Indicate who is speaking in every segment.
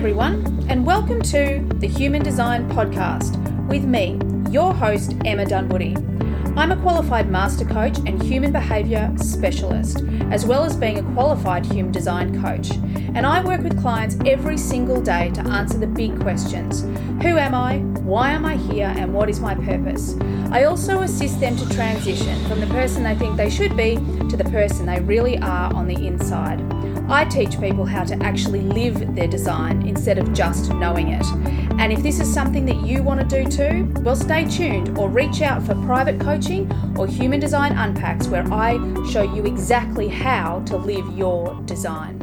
Speaker 1: everyone, and welcome to the Human Design Podcast with me, your host, Emma Dunwoody. I'm a qualified master coach and human behaviour specialist, as well as being a qualified human design coach. And I work with clients every single day to answer the big questions. Who am I? Why am I here? And what is my purpose? I also assist them to transition from the person they think they should be to the person they really are on the inside. I teach people how to actually live their design instead of just knowing it. And if this is something that you want to do too, well, stay tuned or reach out for private coaching or Human Design Unpacks, where I show you exactly how to live your design.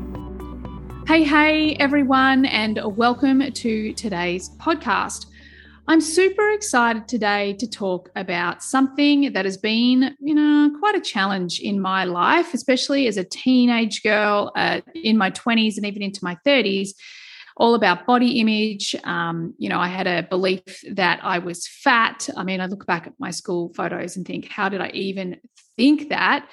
Speaker 2: Hey everyone, and welcome to today's podcast. I'm super excited today to talk about something that has been, quite a challenge in my life, especially as a teenage girl in my 20s and even into my 30s, all about body image. I had a belief that I was fat. I mean, I look back at my school photos and think, how did I even think that?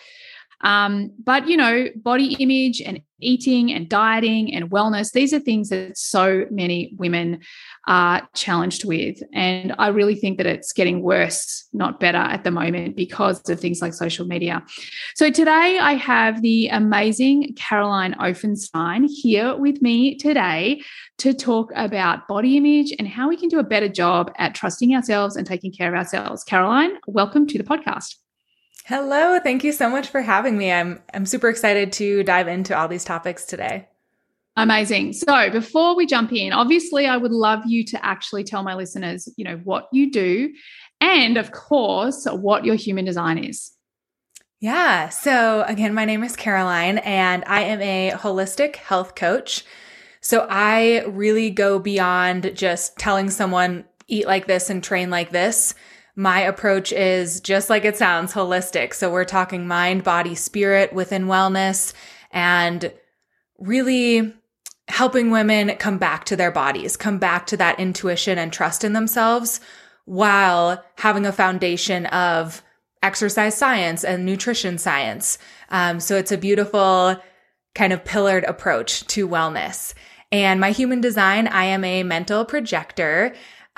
Speaker 2: But body image and eating and dieting and wellness, these are things that so many women are challenged with. And I really think that it's getting worse, not better at the moment because of things like social media. So today I have the amazing Caroline Offenstein here with me today to talk about body image and how we can do a better job at trusting ourselves and taking care of ourselves. Caroline, welcome to the podcast.
Speaker 3: Hello. Thank you so much for having me. I'm super excited to dive into all these topics today.
Speaker 2: Amazing. So before we jump in, obviously I would love you to actually tell my listeners, what you do and of course, what your human design is.
Speaker 3: Yeah. So again, my name is Caroline and I am a holistic health coach. So I really go beyond just telling someone eat like this and train like this. My approach is just like it sounds, holistic. So we're talking mind, body, spirit within wellness and really helping women come back to their bodies, come back to that intuition and trust in themselves while having a foundation of exercise science and nutrition science. So it's a beautiful kind of pillared approach to wellness. And my human design, I am a mental projector.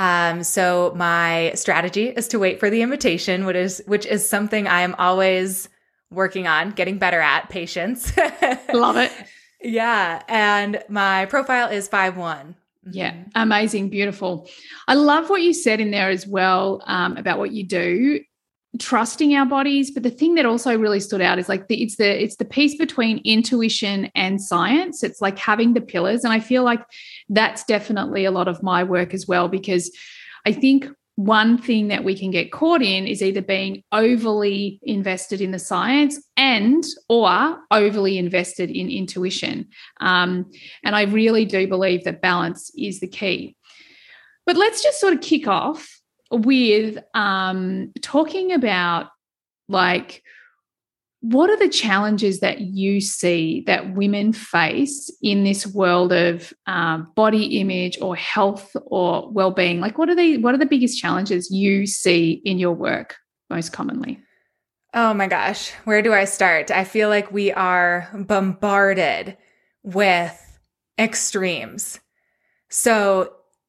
Speaker 3: So my strategy is to wait for the invitation, which is something I am always working on, getting better at, patience.
Speaker 2: Love it.
Speaker 3: Yeah. And my profile is 5'1".
Speaker 2: Yeah. Amazing. Beautiful. I love what you said in there as well, about what you do, trusting our bodies. But the thing that also really stood out is like it's the piece between intuition and science. It's like having the pillars. And I feel like that's definitely a lot of my work as well, because I think one thing that we can get caught in is either being overly invested in the science or overly invested in intuition. And I really do believe that balance is the key. But let's just sort of kick off with talking about like, what are the challenges that you see that women face in this world of body image or health or well-being? Like, what are the biggest challenges you see in your work most commonly?
Speaker 3: Oh my gosh, where do I start? I feel like we are bombarded with extremes. So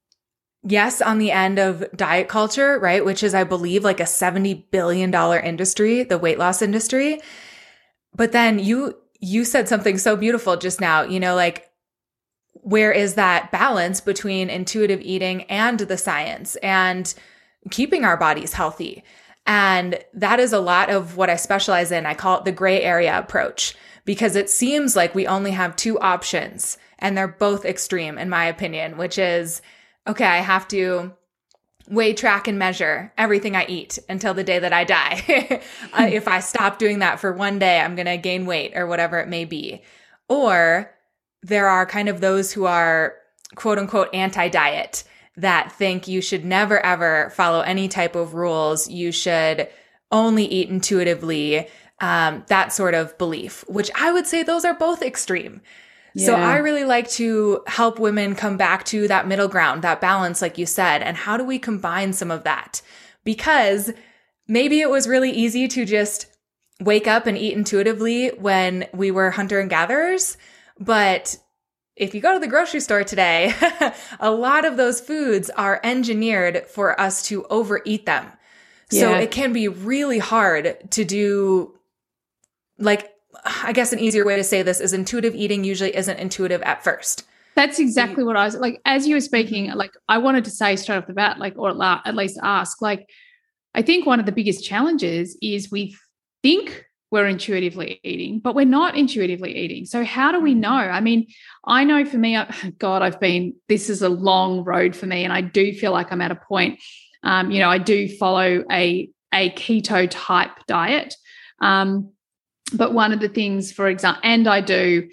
Speaker 3: yes, on the end of diet culture, right, which is, I believe, like a $70 billion industry, the weight loss industry. But then you said something so beautiful just now, like, where is that balance between intuitive eating and the science and keeping our bodies healthy? And that is a lot of what I specialize in. I call it the gray area approach, because it seems like we only have two options and they're both extreme, in my opinion, which is, okay, I have to weigh, track, and measure everything I eat until the day that I die. If I stop doing that for one day, I'm going to gain weight or whatever it may be. Or there are kind of those who are quote unquote anti-diet that think you should never, ever follow any type of rules. You should only eat intuitively, that sort of belief, which I would say those are both extreme. So I really like to help women come back to that middle ground, that balance, like you said, and how do we combine some of that? Because maybe it was really easy to just wake up and eat intuitively when we were hunter and gatherers, but if you go to the grocery store today, a lot of those foods are engineered for us to overeat them. So it can be really hard to do, like, I guess an easier way to say this is intuitive eating usually isn't intuitive at first.
Speaker 2: That's exactly what I was like, as you were speaking, like I wanted to say straight off the bat, like, or at least ask, like, I think one of the biggest challenges is we think we're intuitively eating, but we're not intuitively eating. So how do we know? I mean, I know for me, this is a long road for me, and I do feel like I'm at a point, I do follow a keto type diet. But one of the things, for example, and I do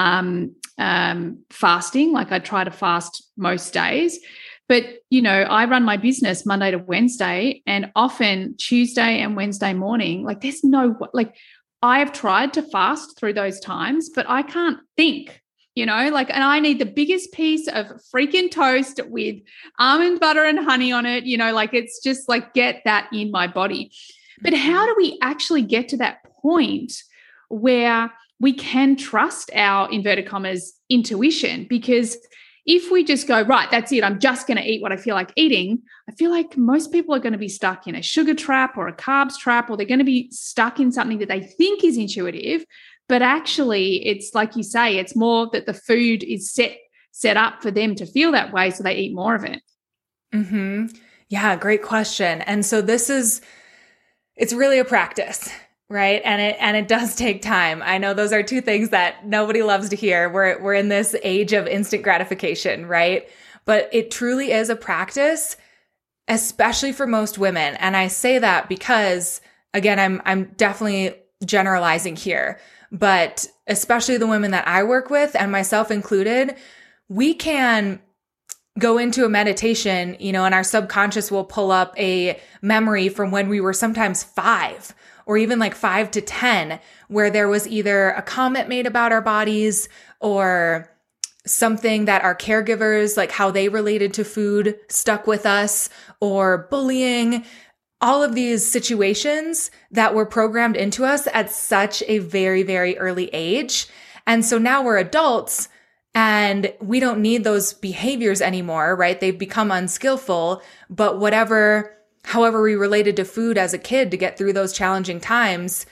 Speaker 2: fasting, like I try to fast most days. But, I run my business Monday to Wednesday, and often Tuesday and Wednesday morning, like there's I have tried to fast through those times, but I can't think, and I need the biggest piece of freaking toast with almond butter and honey on it, it's just like get that in my body. But how do we actually get to that point where we can trust our inverted commas intuition? Because if we just go, right, that's it, I'm just going to eat what I feel like eating, I feel like most people are going to be stuck in a sugar trap or a carbs trap, or they're going to be stuck in something that they think is intuitive. But actually, it's like you say, it's more that the food is set up for them to feel that way, so they eat more of it.
Speaker 3: Mm-hmm. Yeah, great question. And so it's really a practice, right? And it does take time. I know those are two things that nobody loves to hear. We're in this age of instant gratification, right? But it truly is a practice, especially for most women. And I say that because, again, I'm definitely generalizing here, but especially the women that I work with, and myself included, we can go into a meditation, and our subconscious will pull up a memory from when we were sometimes 5 or even like 5 to 10, where there was either a comment made about our bodies or something that our caregivers, like how they related to food, stuck with us, or bullying, all of these situations that were programmed into us at such a very, very early age. And so now we're adults and we don't need those behaviors anymore, right? They've become unskillful, but however we related to food as a kid to get through those challenging times,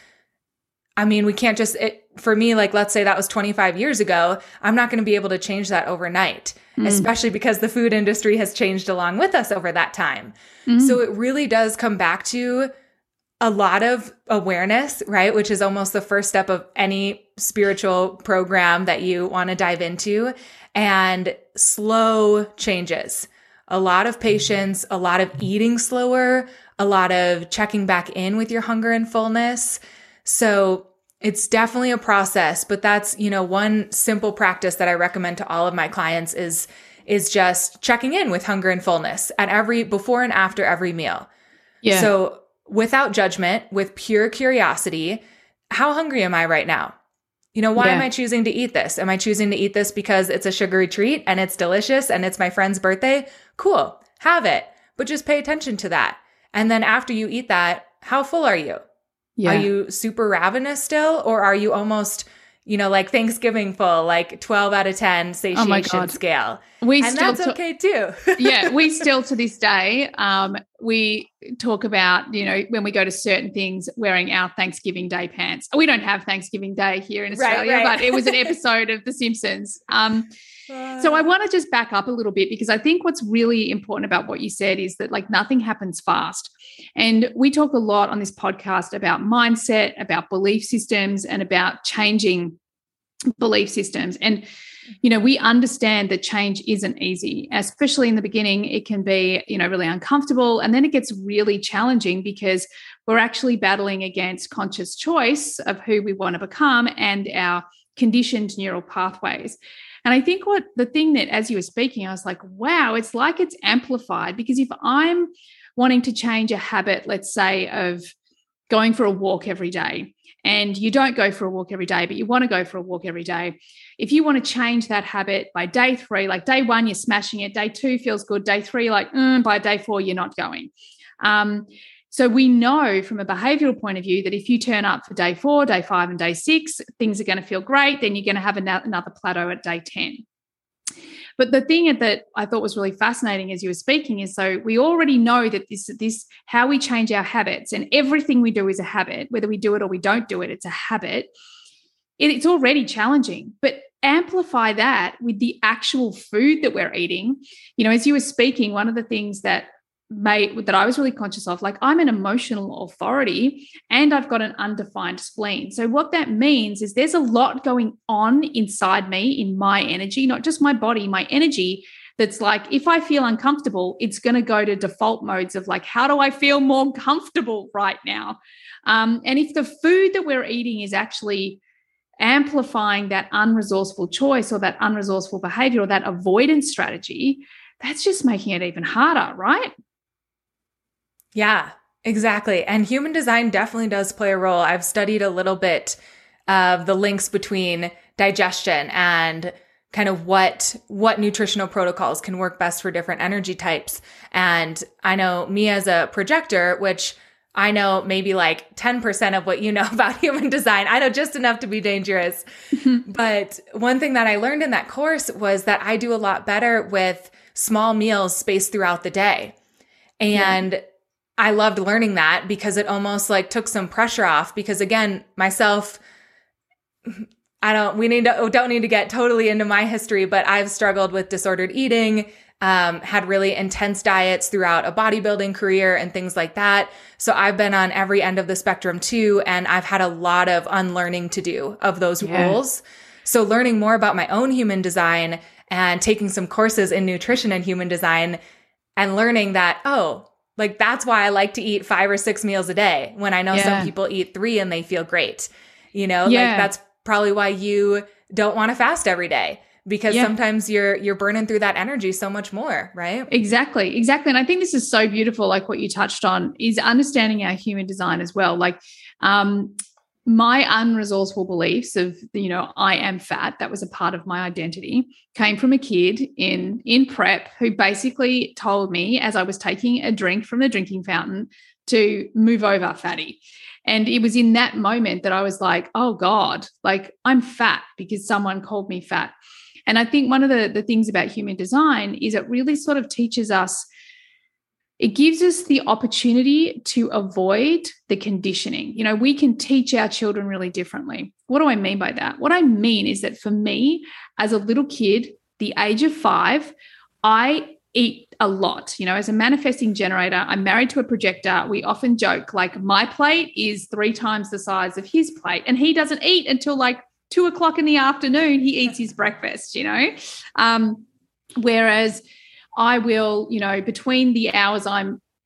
Speaker 3: I mean, we can't for me, like, let's say that was 25 years ago, I'm not going to be able to change that overnight, especially because the food industry has changed along with us over that time. So it really does come back to a lot of awareness, right? Which is almost the first step of any spiritual program that you want to dive into, and slow changes. A lot of patience, a lot of eating slower, a lot of checking back in with your hunger and fullness. So it's definitely a process, but that's, one simple practice that I recommend to all of my clients is just checking in with hunger and fullness at before and after every meal. Yeah. So without judgment, with pure curiosity, how hungry am I right now? Why am I choosing to eat this? Am I choosing to eat this because it's a sugary treat and it's delicious and it's my friend's birthday? Cool. Have it. But just pay attention to that. And then after you eat that, how full are you? Yeah. Are you super ravenous still? Or are you almost, like Thanksgiving full, like 12 out of 10 satiation scale? That's okay too.
Speaker 2: Yeah. We still to this day, we talk about, when we go to certain things, wearing our Thanksgiving Day pants. We don't have Thanksgiving Day here in Australia, right. But it was an episode of The Simpsons. So I want to just back up a little bit, because I think what's really important about what you said is that, like, nothing happens fast. And we talk a lot on this podcast about mindset, about belief systems, and about changing belief systems. And, we understand that change isn't easy, especially in the beginning. It can be, really uncomfortable. And then it gets really challenging because we're actually battling against conscious choice of who we want to become and our conditioned neural pathways. And I think the thing that, as you were speaking, I was like, wow, it's like it's amplified, because if I'm wanting to change a habit, let's say, of going for a walk every day, and you don't go for a walk every day, but you want to go for a walk every day, if you want to change that habit by day 3, like day 1, you're smashing it, day 2 feels good, day 3, like, by day 4, you're not going. So we know from a behavioral point of view that if you turn up for day 4, day 5, and day 6, things are going to feel great. Then you're going to have another plateau at day 10. But the thing that I thought was really fascinating as you were speaking is, so we already know that this how we change our habits, and everything we do is a habit, whether we do it or we don't do it, it's a habit. It's already challenging, but amplify that with the actual food that we're eating. You know, as you were speaking, one of the things that I was really conscious of, like, I'm an emotional authority and I've got an undefined spleen. So what that means is there's a lot going on inside me, in my energy, not just my body, my energy, that's like, if I feel uncomfortable, it's going to go to default modes of like, how do I feel more comfortable right now? And if the food that we're eating is actually amplifying that unresourceful choice or that unresourceful behavior or that avoidance strategy, that's just making it even harder, right?
Speaker 3: Yeah, exactly. And human design definitely does play a role. I've studied a little bit of the links between digestion and kind of what nutritional protocols can work best for different energy types. And I know me as a projector, which I know maybe like 10% of what you know about human design. I know just enough to be dangerous. But one thing that I learned in that course was that I do a lot better with small meals spaced throughout the day. And I loved learning that because it almost like took some pressure off, because again, myself, don't need to get totally into my history, but I've struggled with disordered eating, had really intense diets throughout a bodybuilding career and things like that. So I've been on every end of the spectrum too. And I've had a lot of unlearning to do of those rules. So learning more about my own human design and taking some courses in nutrition and human design and learning that, like, that's why I like to eat 5 or 6 meals a day when I know some people eat 3 and they feel great. You know, like that's probably why you don't want to fast every day, because sometimes you're burning through that energy so much more, right? Exactly.
Speaker 2: And I think this is so beautiful. Like what you touched on is understanding our human design as well. Like, my unresourceful beliefs of, you know, I am fat, that was a part of my identity, came from a kid in prep who basically told me, as I was taking a drink from the drinking fountain, to move over, fatty. And it was in that moment that I was like, oh God, like I'm fat because someone called me fat. And I think one of the things about human design is it really sort of teaches us, it gives us the opportunity to avoid the conditioning. You know, we can teach our children really differently. What do I mean by that? What I mean is that for me, as a little kid, the age of 5, I eat a lot. You know, as a manifesting generator, I'm married to a projector. We often joke, like, my plate is 3 times the size of his plate, and he doesn't eat until like 2:00 in the afternoon. He eats his breakfast, you know, whereas I will, you know, between the hours I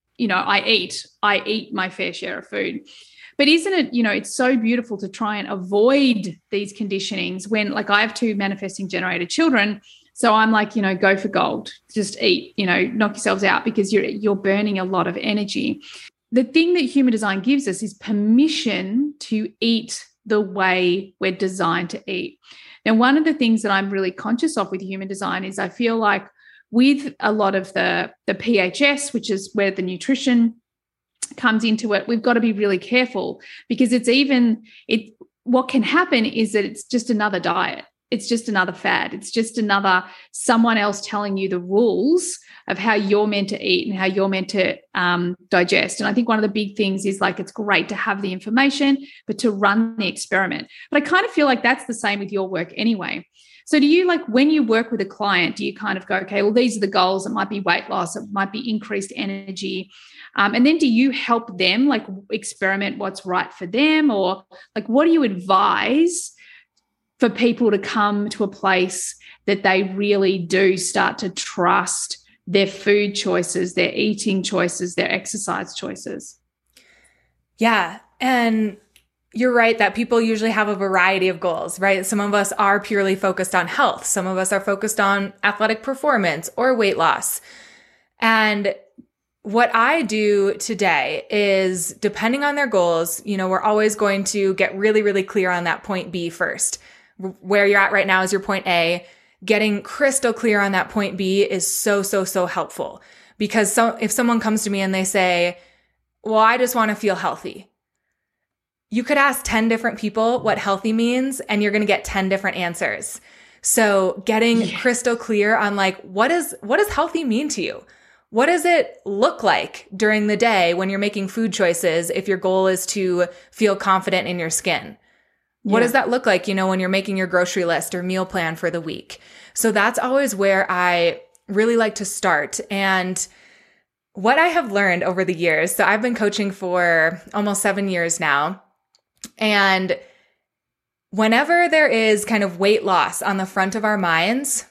Speaker 2: eat my fair share of food. But isn't it, you know, it's so beautiful to try and avoid these conditionings when, like, I have 2 manifesting generator children. So I'm like, you know, go for gold, just eat, you know, knock yourselves out, because you're burning a lot of energy. The thing that human design gives us is permission to eat the way we're designed to eat. Now, one of the things that I'm really conscious of with human design is I feel like with a lot of the PHS, which is where the nutrition comes into it, we've got to be really careful, because what can happen is that it's just another diet. It's just another fad. It's just another someone else telling you the rules of how you're meant to eat and how you're meant to digest. And I think one of the big things is, like, it's great to have the information, but to run the experiment. But I kind of feel like that's the same with your work anyway. So do you, like, when you work with a client, do you kind of go, okay, well, these are the goals. It might be weight loss. It might be increased energy. And then do you help them, like, experiment what's right for them? Or, like, what do you advise for people to come to a place that they really do start to trust their food choices, their eating choices, their exercise choices?
Speaker 3: Yeah. And you're right that people usually have a variety of goals, right? Some of us are purely focused on health. Some of us are focused on athletic performance or weight loss. And what I do today is, depending on their goals, you know, we're always going to get really, really clear on that point B first. Where you're at right now is your point A. Getting crystal clear on that point B is so, so, so helpful, because if someone comes to me and they say, well, I just want to feel healthy, you could ask 10 different people what healthy means, and you're going to get 10 different answers. So getting crystal clear on like, what does healthy mean to you? What does it look like during the day when you're making food choices if your goal is to feel confident in your skin? What does that look like, when you're making your grocery list or meal plan for the week? So that's always where I really like to start. And what I have learned over the years, so I've been coaching for almost 7 years now. And whenever there is kind of weight loss on the front of our minds,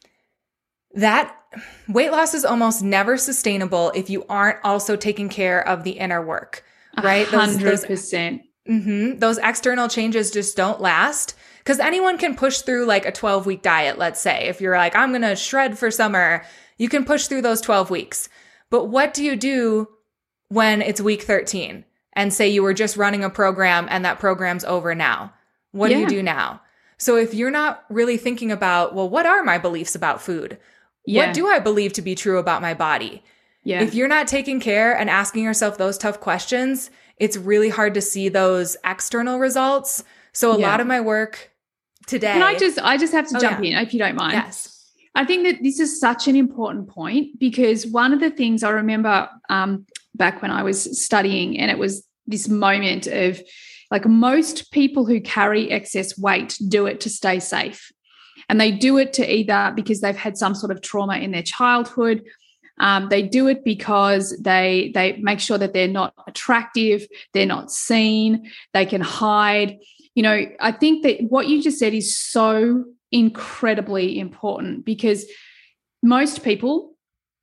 Speaker 3: that weight loss is almost never sustainable if you aren't also taking care of the inner work, right?
Speaker 2: 100%.
Speaker 3: Those external changes just don't last, because anyone can push through like a 12-week diet, let's say. If you're like, I'm going to shred for summer, you can push through those 12 weeks. But what do you do when it's week 13 and say you were just running a program and that program's over now? What do you do now? So if you're not really thinking about, well, what are my beliefs about food? What do I believe to be true about my body? If you're not taking care and asking yourself those tough questions, it's really hard to see those external results. So a lot of my work today.
Speaker 2: Can I just have to jump in if you don't mind?
Speaker 3: Yes.
Speaker 2: I think that this is such an important point, because one of the things I remember back when I was studying, and it was this moment of like, most people who carry excess weight do it to stay safe. And they do it to either because they've had some sort of trauma in their childhood. They do it because they make sure that they're not attractive, they're not seen, they can hide. I think that what you just said is so incredibly important, because most people,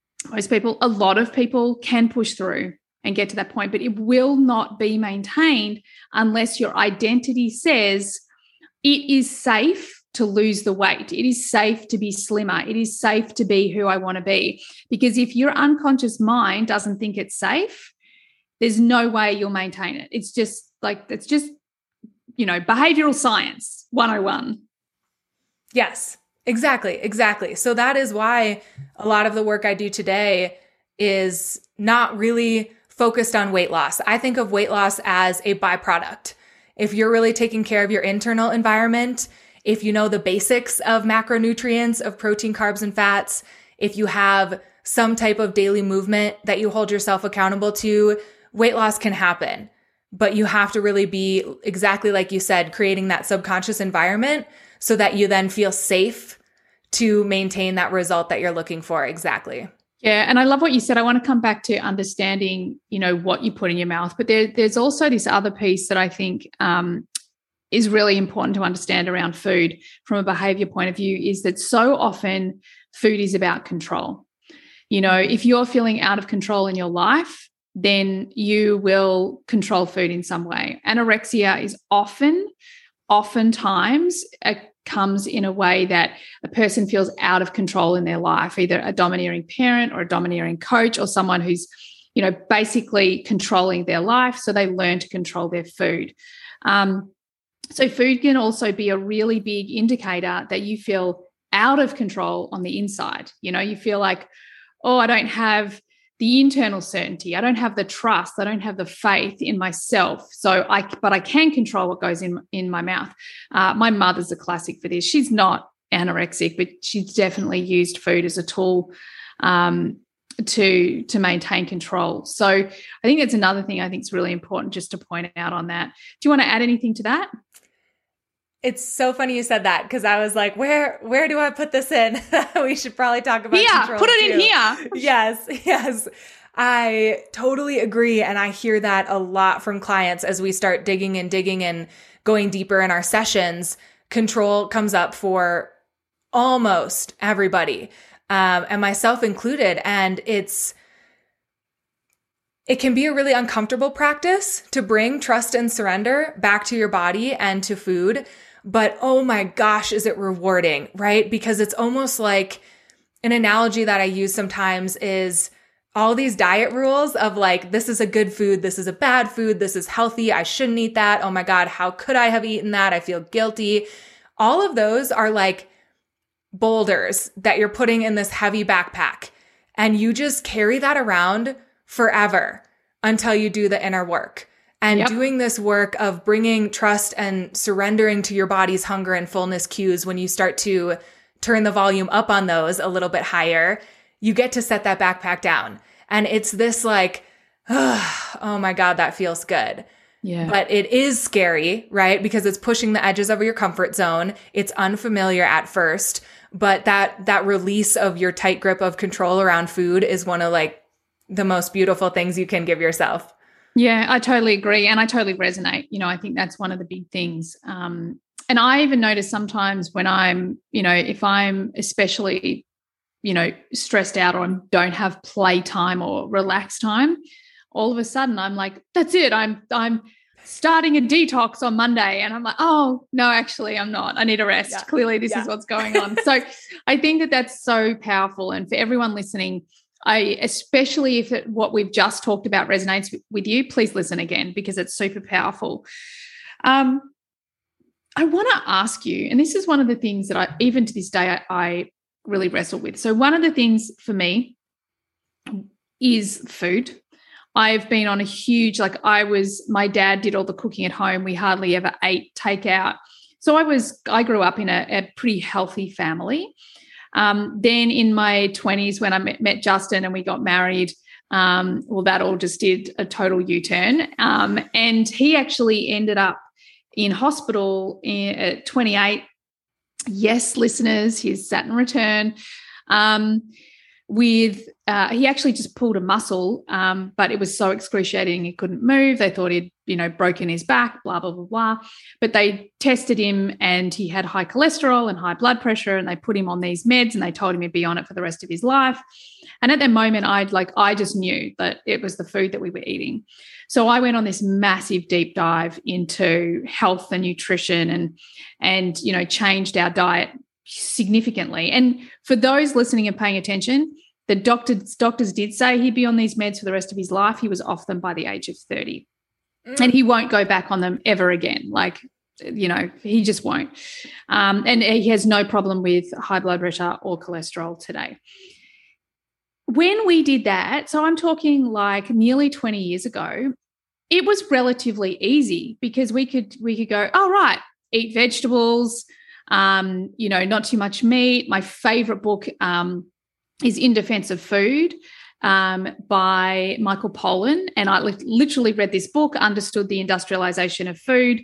Speaker 2: a lot of people can push through and get to that point, but it will not be maintained unless your identity says it is safe to lose the weight. It is safe to be slimmer. It is safe to be who I want to be. Because if your unconscious mind doesn't think it's safe, there's no way you'll maintain it. It's just behavioral science 101.
Speaker 3: Yes, exactly. So that is why a lot of the work I do today is not really focused on weight loss. I think of weight loss as a byproduct. If you're really taking care of your internal environment, if you know the basics of macronutrients, of protein, carbs, and fats, if you have some type of daily movement that you hold yourself accountable to, weight loss can happen. But you have to really be, exactly like you said, creating that subconscious environment so that you then feel safe to maintain that result that you're looking for. Exactly.
Speaker 2: Yeah. And I love what you said. I want to come back to understanding, what you put in your mouth. But there's also this other piece that I think is really important to understand around food from a behavior point of view, is that so often food is about control. If you're feeling out of control in your life, then you will control food in some way. Anorexia is oftentimes comes in a way that a person feels out of control in their life, either a domineering parent or a domineering coach or someone who's, basically controlling their life. So they learn to control their food. So food can also be a really big indicator that you feel out of control on the inside. You feel like, I don't have the internal certainty. I don't have the trust. I don't have the faith in myself. But I can control what goes in my mouth. My mother's a classic for this. She's not anorexic, but she's definitely used food as a tool to maintain control. So I think that's another thing I think is really important just to point out on that. Do you want to add anything to that?
Speaker 3: It's so funny you said that, because I was like, where do I put this in? We should probably talk about control
Speaker 2: put it
Speaker 3: too.
Speaker 2: in here.
Speaker 3: Yes. I totally agree. And I hear that a lot from clients as we start digging and going deeper in our sessions. Control comes up for almost everybody, and myself included. And it can be a really uncomfortable practice to bring trust and surrender back to your body and to food. But oh my gosh, is it rewarding, right? Because it's almost like, an analogy that I use sometimes is all these diet rules of like, this is a good food, this is a bad food, this is healthy, I shouldn't eat that. Oh my God, how could I have eaten that? I feel guilty. All of those are like boulders that you're putting in this heavy backpack, and you just carry that around forever until you do the inner work. and
Speaker 2: Yep.
Speaker 3: doing this work of bringing trust and surrendering to your body's hunger and fullness cues. When you start to turn the volume up on those a little bit higher, you get to set that backpack down. And it's this like, oh my God, that feels good.
Speaker 2: Yeah.
Speaker 3: But it is scary, right? Because it's pushing the edges of your comfort zone. It's unfamiliar at first, but that release of your tight grip of control around food is one of like the most beautiful things you can give yourself.
Speaker 2: Yeah, I totally agree. And I totally resonate. I think that's one of the big things. And I even notice sometimes when I'm, if I'm especially, stressed out or I don't have playtime or relax time, all of a sudden I'm like, that's it. I'm starting a detox on Monday. And I'm like, oh, no, actually I'm not. I need a rest.
Speaker 3: Yeah.
Speaker 2: Clearly this is what's going on. So I think that that's so powerful. And for everyone listening, especially if what we've just talked about resonates with you, please listen again because it's super powerful. I want to ask you, and this is one of the things that even to this day, I really wrestle with. So one of the things for me is food. I've been on a huge, my dad did all the cooking at home. We hardly ever ate takeout. So I grew up in a pretty healthy family. Then in my 20s, when I met Justin and we got married, that all just did a total U-turn. And he actually ended up in hospital at 28. Yes, listeners, his Saturn return. He actually just pulled a muscle, but it was so excruciating he couldn't move. They thought he'd, broken his back, blah, blah, blah, blah. But they tested him and he had high cholesterol and high blood pressure, and they put him on these meds and they told him he'd be on it for the rest of his life. And at that moment, I just knew that it was the food that we were eating. So I went on this massive deep dive into health and nutrition and changed our diet significantly. And for those listening and paying attention, the doctors did say he'd be on these meds for the rest of his life. He was off them by the age of 30. And he won't go back on them ever again. He just won't. And he has no problem with high blood pressure or cholesterol today. When we did that, so I'm talking like nearly 20 years ago, it was relatively easy because we could go, oh, right, eat vegetables, not too much meat. My favorite book is In Defense of Food by Michael Pollan. And I literally read this book, understood the industrialization of food.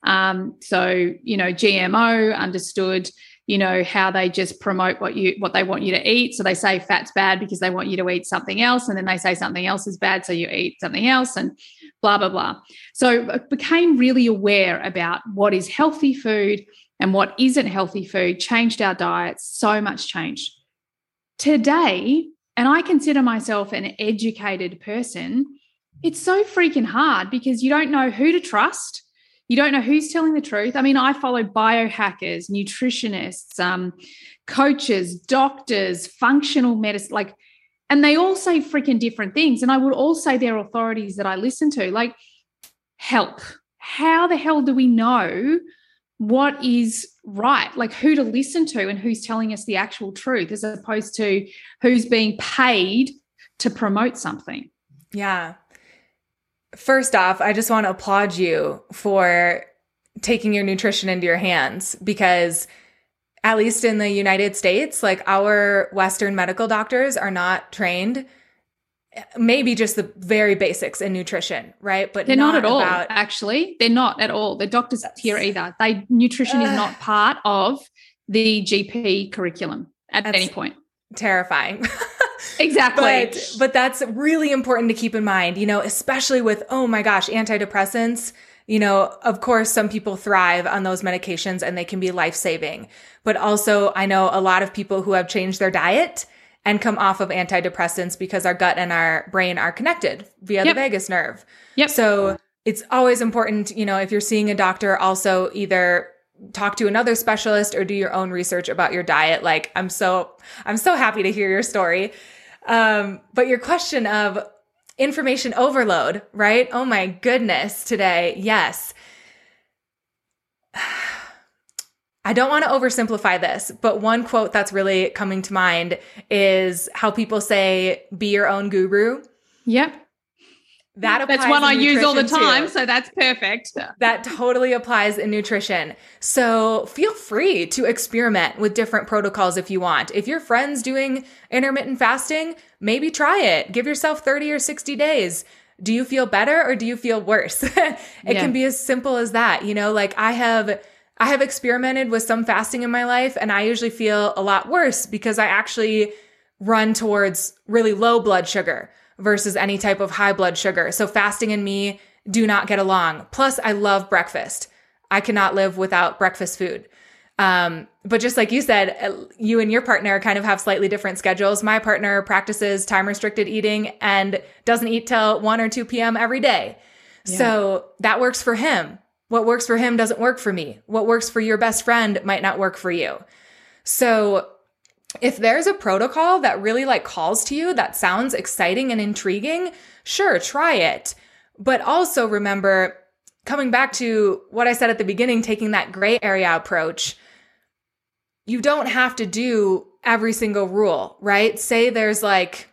Speaker 2: GMO, understood, how they just promote what they want you to eat. So they say fat's bad because they want you to eat something else. And then they say something else is bad, so you eat something else and blah, blah, blah. So I became really aware about what is healthy food and what isn't healthy food, changed our diets, so much changed. Today, and I consider myself an educated person, it's so freaking hard because you don't know who to trust. You don't know who's telling the truth. I mean, I follow biohackers, nutritionists, coaches, doctors, functional medicine, and they all say freaking different things. And I would all say they're authorities that I listen to, help. How the hell do we know what is right, who to listen to and who's telling us the actual truth as opposed to who's being paid to promote something?
Speaker 3: Yeah. First off, I just want to applaud you for taking your nutrition into your hands because at least in the United States, our Western medical doctors are not trained, maybe just the very basics in nutrition, right? But
Speaker 2: they're not at all, actually. They're not at all. The doctors here either. Nutrition is not part of the GP curriculum at any point.
Speaker 3: Terrifying.
Speaker 2: Exactly.
Speaker 3: But that's really important to keep in mind, especially with, oh my gosh, antidepressants. Of course, some people thrive on those medications and they can be life-saving. But also, I know a lot of people who have changed their diet and come off of antidepressants because our gut and our brain are connected via the vagus nerve.
Speaker 2: Yep.
Speaker 3: So it's always important, if you're seeing a doctor, also either talk to another specialist or do your own research about your diet. I'm so happy to hear your story. But your question of information overload, right? Oh my goodness, today. Yes. I don't want to oversimplify this, but one quote that's really coming to mind is how people say, be your own guru.
Speaker 2: Yep.
Speaker 3: that applies.
Speaker 2: That's one I use all the time.
Speaker 3: Too.
Speaker 2: So that's perfect.
Speaker 3: That totally applies in nutrition. So feel free to experiment with different protocols if you want. If your friend's doing intermittent fasting, maybe try it. Give yourself 30 or 60 days. Do you feel better or do you feel worse? It can be as simple as that. You know, like I have experimented with some fasting in my life, and I usually feel a lot worse because I actually run towards really low blood sugar versus any type of high blood sugar. So fasting and me do not get along. Plus, I love breakfast. I cannot live without breakfast food. But just like you said, you and your partner kind of have slightly different schedules. My partner practices time restricted eating and doesn't eat till 1 or 2 p.m. every day. Yeah. So that works for him. What works for him doesn't work for me. What works for your best friend might not work for you. So if there's a protocol that really like calls to you, that sounds exciting and intriguing, sure, try it. But also remember, coming back to what I said at the beginning, taking that gray area approach, you don't have to do every single rule, right? Say there's like,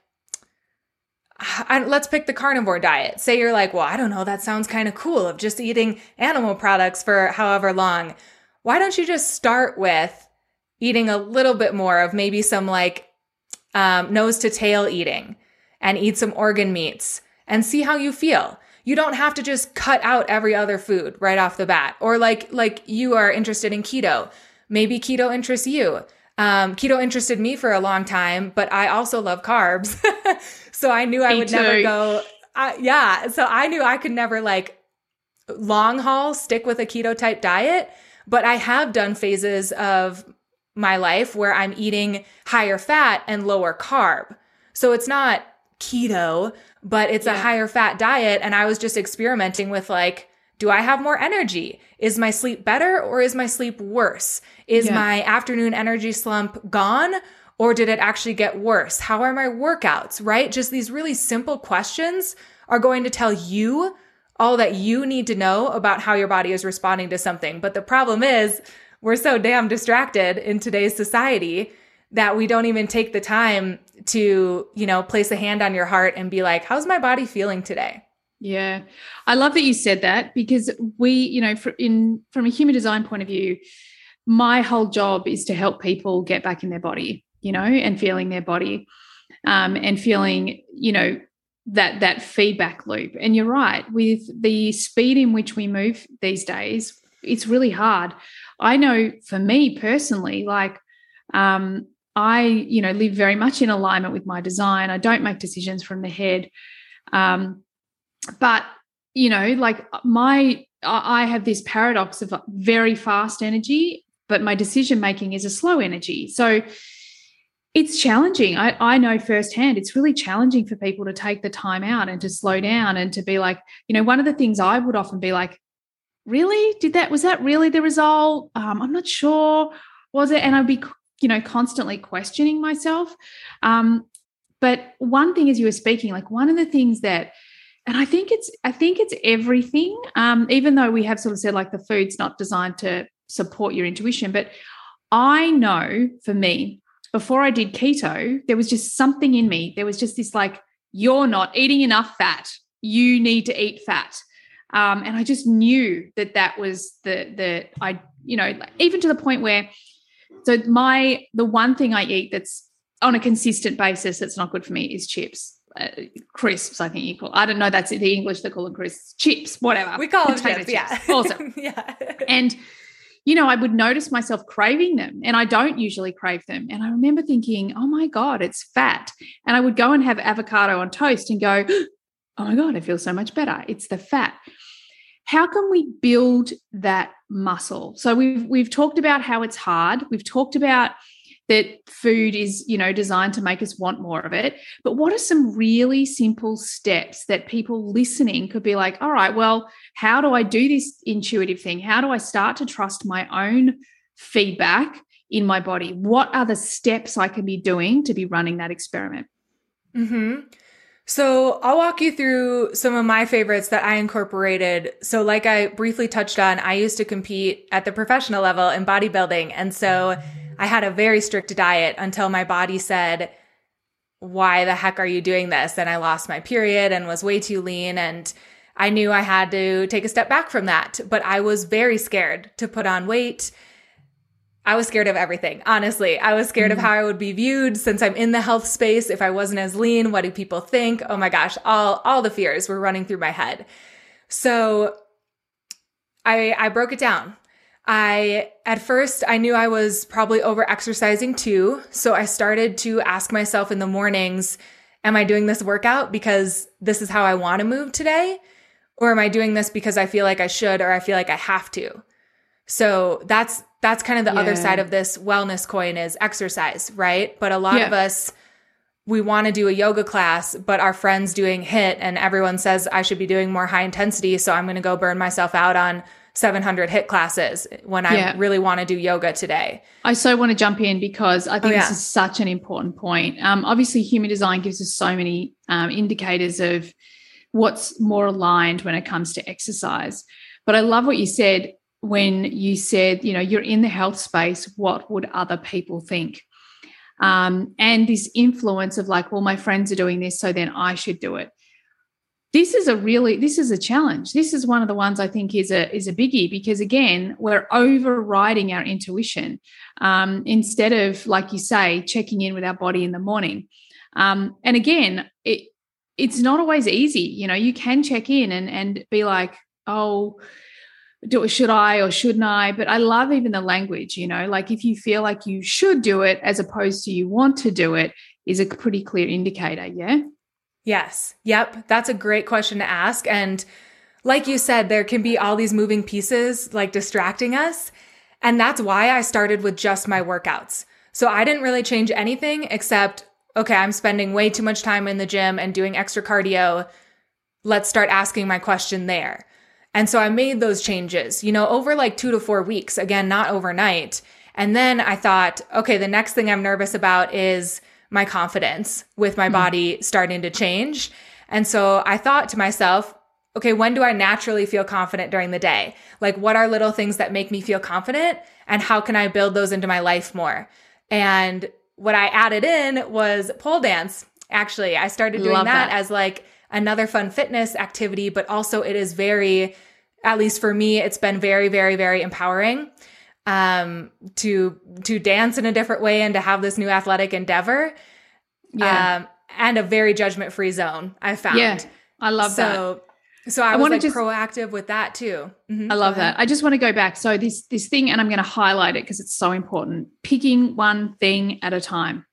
Speaker 3: let's pick the carnivore diet. Say you're like, well, I don't know, that sounds kind of cool of just eating animal products for however long. Why don't you just start with eating a little bit more of maybe some like nose to tail eating and eat some organ meats and see how you feel. You don't have to just cut out every other food right off the bat. Or like you are interested in keto. Maybe keto interests you. Keto interested me for a long time, but I also love carbs. So I knew I would never go. So I knew I could never like long haul stick with a keto type diet, but I have done phases of my life where I'm eating higher fat and lower carb. So it's not keto, but it's a higher fat diet. And I was just experimenting with like, do I have more energy? Is my sleep better or is my sleep worse? Is my afternoon energy slump gone or did it actually get worse? How are my workouts, right? Just these really simple questions are going to tell you all that you need to know about how your body is responding to something. But the problem is we're so damn distracted in today's society that we don't even take the time to, you know, place a hand on your heart and be like, how's my body feeling today?
Speaker 2: Yeah. I love that you said that because we, you know, from a human design point of view, my whole job is to help people get back in their body, you know, and feeling their body and feeling, you know, that feedback loop. And you're right, with the speed in which we move these days, it's really hard. I know for me personally, like I, you know, live very much in alignment with my design. I don't make decisions from the head. But, you know, like I have this paradox of very fast energy, but my decision-making is a slow energy. So it's challenging. I know firsthand it's really challenging for people to take the time out and to slow down and to be like, you know, one of the things I would often be like, really? Was that really the result? I'm not sure. Was it? And I'd be, you know, constantly questioning myself. But one thing as you were speaking, like one of the things that, and I think it's everything, even though we have sort of said like the food's not designed to support your intuition, but I know for me, before I did keto, there was just something in me. There was just this like, you're not eating enough fat. You need to eat fat. And I just knew that was I, you know, even to the point where, so the one thing I eat that's on a consistent basis that's not good for me is chips. Crisps, I think you call. I don't know. That's the English. They call them crisps, chips, whatever.
Speaker 3: We call them chips. Yeah,
Speaker 2: awesome.
Speaker 3: Yeah.
Speaker 2: And you know, I would notice myself craving them, and I don't usually crave them. And I remember thinking, "Oh my God, it's fat." And I would go and have avocado on toast and go, "Oh my God, I feel so much better. It's the fat." How can we build that muscle? So we've talked about how it's hard. We've talked about that food is, you know, designed to make us want more of it. But what are some really simple steps that people listening could be like, all right, well, how do I do this intuitive thing? How do I start to trust my own feedback in my body? What are the steps I can be doing to be running that experiment?
Speaker 3: Mm-hmm. So I'll walk you through some of my favorites that I incorporated. So like I briefly touched on, I used to compete at the professional level in bodybuilding. And so I had a very strict diet until my body said, why the heck are you doing this? And I lost my period and was way too lean. And I knew I had to take a step back from that. But I was very scared to put on weight. I was scared of everything. Honestly, I was scared of how I would be viewed since I'm in the health space. If I wasn't as lean, what do people think? Oh my gosh, all the fears were running through my head. So I broke it down. At first I knew I was probably over exercising too. So I started to ask myself in the mornings, am I doing this workout because this is how I want to move today? Or am I doing this because I feel like I should, or I feel like I have to? So that's kind of the other side of this wellness coin is exercise, right? But a lot of us, we want to do a yoga class, but our friend's doing HIIT and everyone says I should be doing more high intensity. So I'm going to go burn myself out on 700 HIIT classes when I really want to do yoga today.
Speaker 2: I so want to jump in because I think this is such an important point. Obviously, human design gives us so many indicators of what's more aligned when it comes to exercise. But I love what you said when you said, you're in the health space, what would other people think? And this influence of like, well, my friends are doing this, so then I should do it. This is a challenge. This is one of the ones I think is a biggie because, again, we're overriding our intuition instead of, like you say, checking in with our body in the morning. And again, it's not always easy. You can check in and be like, oh, should I or shouldn't I? But I love even the language, like if you feel like you should do it as opposed to you want to do it is a pretty clear indicator. Yeah.
Speaker 3: Yes. Yep. That's a great question to ask. And like you said, there can be all these moving pieces like distracting us. And that's why I started with just my workouts. So I didn't really change anything except, okay, I'm spending way too much time in the gym and doing extra cardio. Let's start asking my question there. And so I made those changes, over like 2 to 4 weeks, again, not overnight. And then I thought, okay, the next thing I'm nervous about is my confidence with my body starting to change. And so I thought to myself, okay, when do I naturally feel confident during the day? Like, what are little things that make me feel confident and how can I build those into my life more? And what I added in was pole dance. Actually, I started doing that as like another fun fitness activity, but also it is very, at least for me, it's been very, very, very empowering to dance in a different way and to have this new athletic endeavor. And a very judgment-free zone, I found.
Speaker 2: Yeah, I love that.
Speaker 3: So I was like proactive with that too.
Speaker 2: I love that. I just want to go back. So this thing, and I'm going to highlight it because it's so important, picking one thing at a time.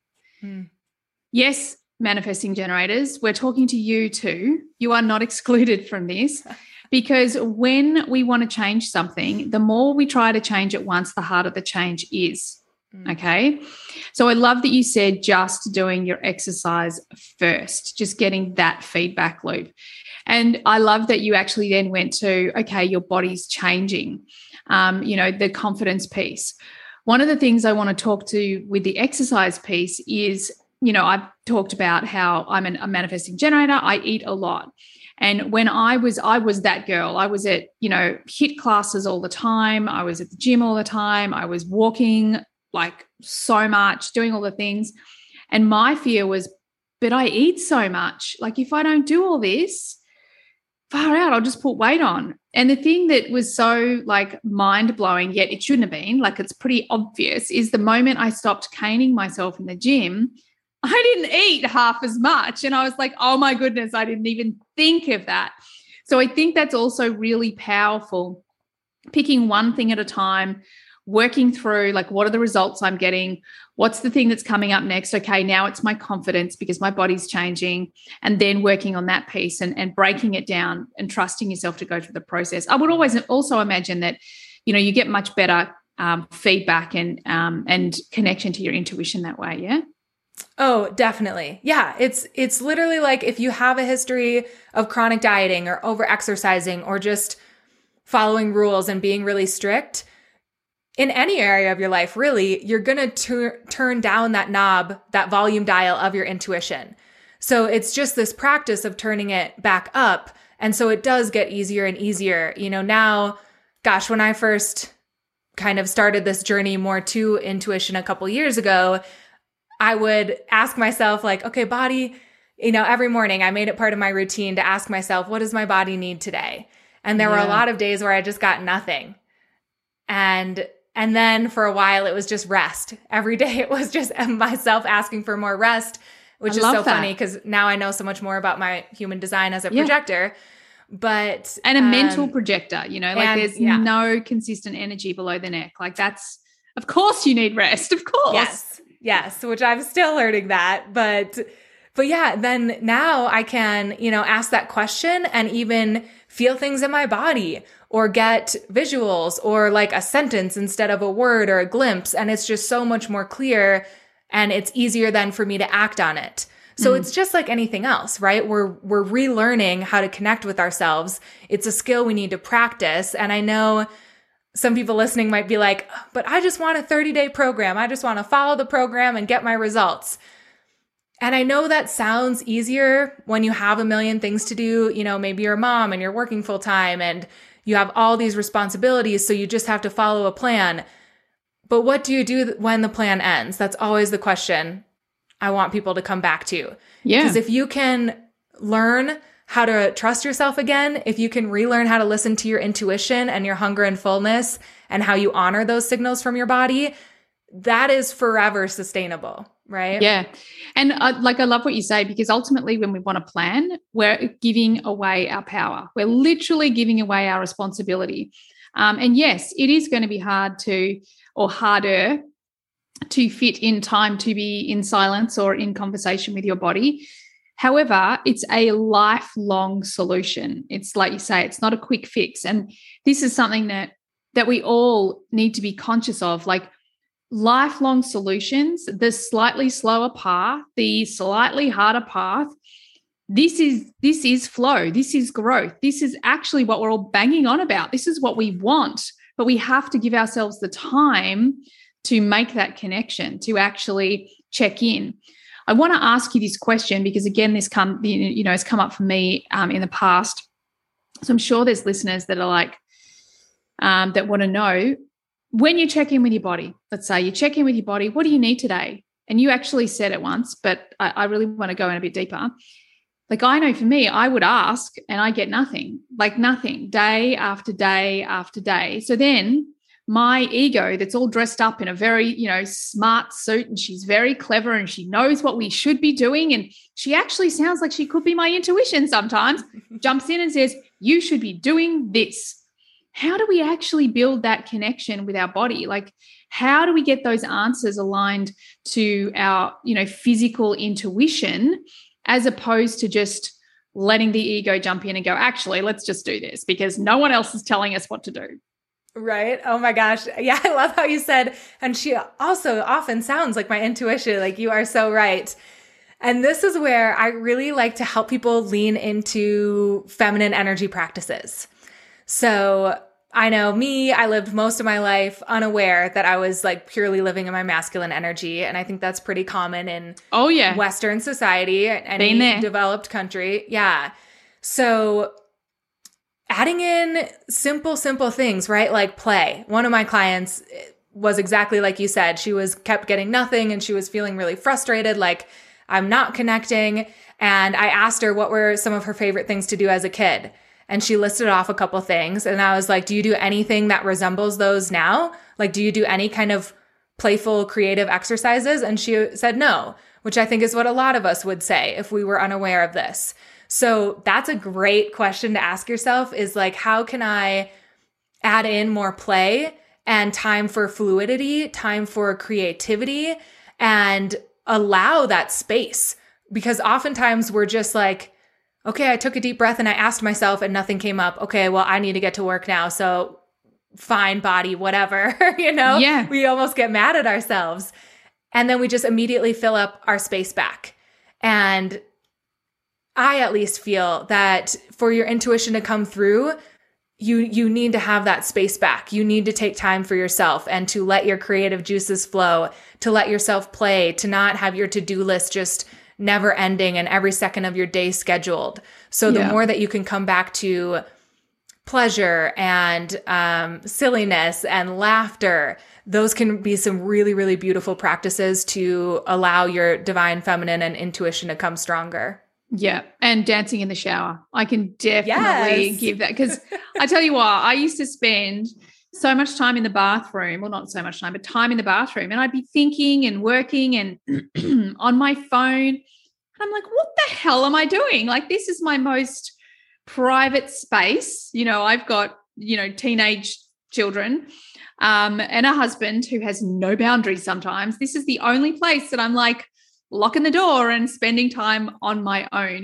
Speaker 2: Yes, manifesting generators, we're talking to you too. You are not excluded from this because when we want to change something, the more we try to change it once, the harder the change is. Okay. So I love that you said just doing your exercise first, just getting that feedback loop. And I love that you actually then went to, okay, your body's changing, the confidence piece. One of the things I want to talk to with the exercise piece is, I've talked about how I'm a manifesting generator. I eat a lot. And when I was that girl. I was at, HIIT classes all the time. I was at the gym all the time. I was walking like so much, doing all the things. And my fear was, but I eat so much. Like if I don't do all this, far out, I'll just put weight on. And the thing that was so like mind-blowing, yet it shouldn't have been, like it's pretty obvious, is the moment I stopped caning myself in the gym, I didn't eat half as much. And I was like, oh my goodness, I didn't even think of that. So I think that's also really powerful, picking one thing at a time, working through like, what are the results I'm getting? What's the thing that's coming up next? Okay, now it's my confidence because my body's changing, and then working on that piece and breaking it down and trusting yourself to go through the process. I would always also imagine that, you get much better feedback and connection to your intuition that way. Yeah.
Speaker 3: Oh, definitely. Yeah. It's literally like if you have a history of chronic dieting or over exercising or just following rules and being really strict in any area of your life, really, you're going to turn down that knob, that volume dial of your intuition. So it's just this practice of turning it back up. And so it does get easier and easier. Now, gosh, when I first kind of started this journey more to intuition a couple years ago, I would ask myself like, okay, body, every morning I made it part of my routine to ask myself, what does my body need today? And there were a lot of days where I just got nothing. And then for a while it was just rest. Every day it was just myself asking for more rest, which is so funny because now I know so much more about my human design as a projector. But
Speaker 2: and a mental projector, there's no consistent energy below the neck. Like that's, of course you need rest, of course.
Speaker 3: Yes, which I'm still learning that. But yeah, then now I can, ask that question and even feel things in my body or get visuals or like a sentence instead of a word or a glimpse. And it's just so much more clear and it's easier then for me to act on it. So it's just like anything else, right? We're relearning how to connect with ourselves. It's a skill we need to practice. And I know some people listening might be like, but I just want a 30-day program. I just want to follow the program and get my results. And I know that sounds easier when you have a million things to do. Maybe you're a mom and you're working full time and you have all these responsibilities. So you just have to follow a plan. But what do you do when the plan ends? That's always the question I want people to come back to. Yeah. Because if you can learn how to trust yourself again, if you can relearn how to listen to your intuition and your hunger and fullness and how you honor those signals from your body, that is forever sustainable, right?
Speaker 2: Yeah. And I love what you say, because ultimately when we want to plan, we're giving away our power. We're literally giving away our responsibility. And yes, it is going to be harder to fit in time to be in silence or in conversation with your body. However, it's a lifelong solution. It's like you say, it's not a quick fix. And this is something that we all need to be conscious of, like lifelong solutions, the slightly slower path, the slightly harder path. This is flow. This is growth. This is actually what we're all banging on about. This is what we want, but we have to give ourselves the time to make that connection, to actually check in. I want to ask you this question because, again, this has come up for me in the past. So I'm sure there's listeners that are like, that want to know, when you check in with your body, let's say you check in with your body, what do you need today? And you actually said it once, but I really want to go in a bit deeper. Like I know for me, I would ask and I get nothing, day after day after day. So then my ego that's all dressed up in a very, smart suit, and she's very clever and she knows what we should be doing. And she actually sounds like she could be my intuition sometimes, jumps in and says, you should be doing this. How do we actually build that connection with our body? Like, how do we get those answers aligned to our, physical intuition, as opposed to just letting the ego jump in and go, actually, let's just do this because no one else is telling us what to do.
Speaker 3: Right. Oh my gosh. Yeah. I love how you said, and she also often sounds like my intuition. Like you are so right. And this is where I really like to help people lean into feminine energy practices. So I know me, I lived most of my life unaware that I was like purely living in my masculine energy. And I think that's pretty common in Western society and any developed country. Yeah. So adding in simple things, right? Like play. One of my clients was exactly like you said. She kept getting nothing and she was feeling really frustrated. Like, I'm not connecting. And I asked her what were some of her favorite things to do as a kid. And she listed off a couple things. And I was like, do you do anything that resembles those now? Like, do you do any kind of playful, creative exercises? And she said no, which I think is what a lot of us would say if we were unaware of this. So that's a great question to ask yourself, is like, how can I add in more play and time for fluidity, time for creativity, and allow that space? Because oftentimes we're just like, okay, I took a deep breath and I asked myself and nothing came up. Okay, well, I need to get to work now. So fine, body, whatever, Yeah. We almost get mad at ourselves. And then we just immediately fill up our space back. And I at least feel that for your intuition to come through, you need to have that space back. You need to take time for yourself and to let your creative juices flow, to let yourself play, to not have your to-do list just never ending and every second of your day scheduled. So the more that you can come back to pleasure and silliness and laughter, those can be some really, really beautiful practices to allow your divine feminine and intuition to come stronger.
Speaker 2: Yeah. And dancing in the shower. I can definitely give that, because I tell you what, I used to spend so much time in the bathroom, well, not so much time, but time in the bathroom. And I'd be thinking and working and on my phone. And I'm like, what the hell am I doing? Like, this is my most private space. You know, I've got, you know, teenage children and a husband who has no boundaries sometimes. This is the only place that I'm like locking the door and spending time on my own.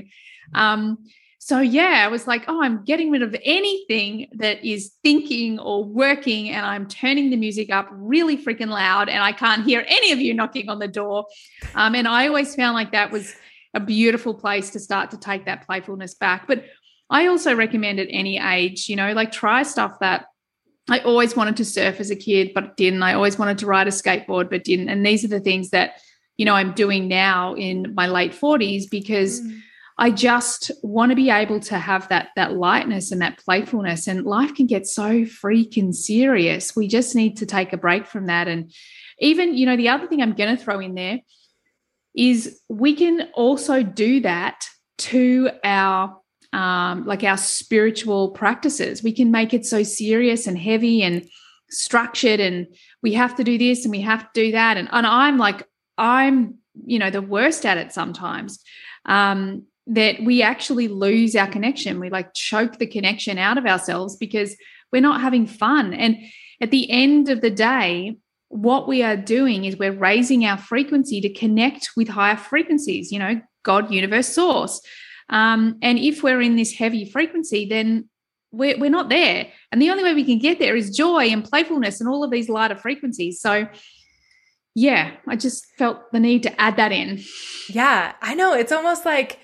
Speaker 2: So yeah, I was like, oh, I'm getting rid of anything that is thinking or working, and I'm turning the music up really freaking loud, and I can't hear any of you knocking on the door. And I always found like that was a beautiful place to start to take that playfulness back. But I also recommend at any age, you know, like try stuff that I always wanted to surf as a kid, but didn't. I always wanted to ride a skateboard, but didn't. And these are the things that, you know, I'm doing now in my late 40s, because I just want to be able to have that lightness and that playfulness. And life can get so freaking serious. We just need to take a break from that. And even, you know, the other thing I'm going to throw in there is we can also do that to our like our spiritual practices. We can make it so serious and heavy and structured, and we have to do this and we have to do that. And I'm, you know, the worst at it sometimes, that we actually lose our connection. We like choke the connection out of ourselves because we're not having fun. And at the end of the day, what we are doing is we're raising our frequency to connect with higher frequencies, you know, God, universe, source. And if we're in this heavy frequency, then we're not there. And the only way we can get there is joy and playfulness and all of these lighter frequencies. So yeah, I just felt the need to add that in.
Speaker 3: Yeah, I know. It's almost like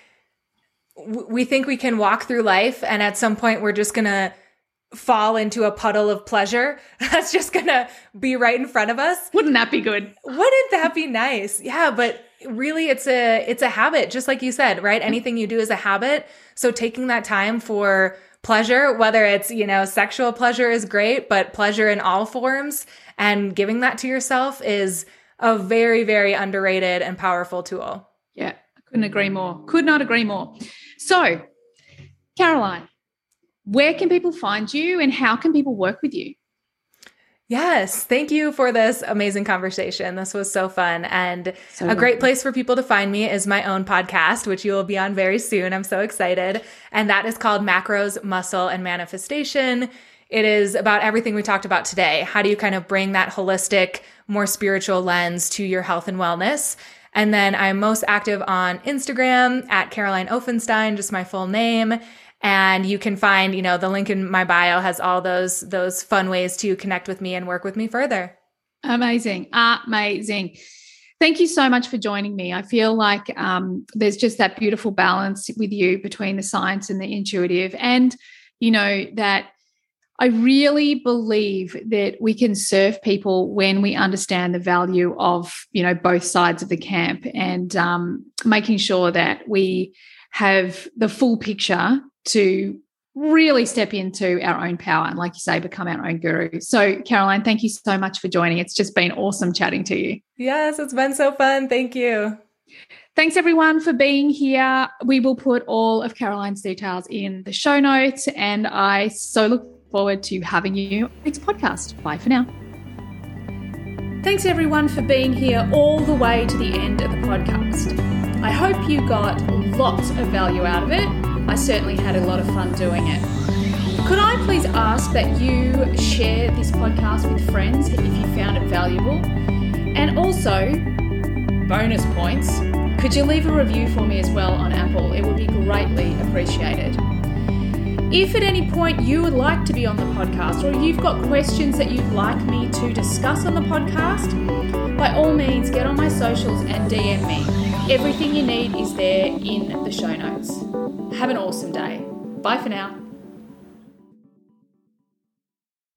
Speaker 3: we think we can walk through life and at some point we're just going to fall into a puddle of pleasure that's just going to be right in front of us.
Speaker 2: Wouldn't that be good?
Speaker 3: Wouldn't that be nice? Yeah, but really it's a habit, just like you said, right? Anything you do is a habit. So taking that time for pleasure, whether it's, you know, sexual pleasure is great, but pleasure in all forms and giving that to yourself is a very, very underrated and powerful tool.
Speaker 2: Yeah, I couldn't agree more. Could not agree more. So, Caroline, where can people find you and how can people work with you?
Speaker 3: Yes, thank you for this amazing conversation. This was so fun. And a great place for people to find me is my own podcast, which you will be on very soon. I'm so excited. And that is called Macros, Muscle, and Manifestation. It is about everything we talked about today. How do you kind of bring that holistic, more spiritual lens to your health and wellness? And then I'm most active on Instagram at Caroline Offenstein, just my full name. And you can find, you know, the link in my bio has all those fun ways to connect with me and work with me further.
Speaker 2: Amazing. Amazing. Thank you so much for joining me. I feel like there's just that beautiful balance with you between the science and the intuitive. And, you know, that I really believe that we can serve people when we understand the value of, you know, both sides of the camp, and making sure that we have the full picture to really step into our own power and, like you say, become our own guru. So, Caroline, thank you so much for joining. It's just been awesome chatting to you.
Speaker 3: Yes, it's been so fun. Thank you.
Speaker 2: Thanks, everyone, for being here. We will put all of Caroline's details in the show notes, and I so look forward to having you on the next podcast. Bye for now.
Speaker 1: Thanks, everyone, for being here all the way to the end of the podcast. I hope you got lots of value out of it. I certainly had a lot of fun doing it. Could I please ask that you share this podcast with friends if you found it valuable? And also, bonus points, could you leave a review for me as well on Apple? It would be greatly appreciated. If at any point you would like to be on the podcast, or you've got questions that you'd like me to discuss on the podcast, by all means, get on my socials and DM me. Everything you need is there in the show notes. Have an awesome day. Bye for now.